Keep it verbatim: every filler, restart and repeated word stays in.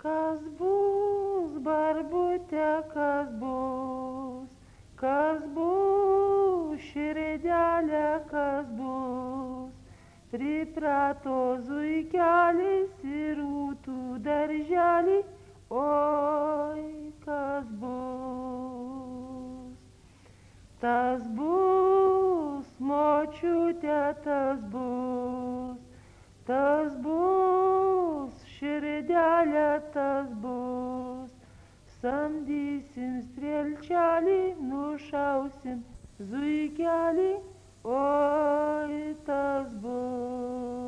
Kas bus, barbute, kas bus, kas bus, širdelė, kas bus. Priprato zuikelis į rūtų darželį, oi, kas bus. Tas bus, močiute, tas bus, tas bus, širdelė, tas bus. Samdysim strelčelį, nušausim zuikelį, oi, tas bus.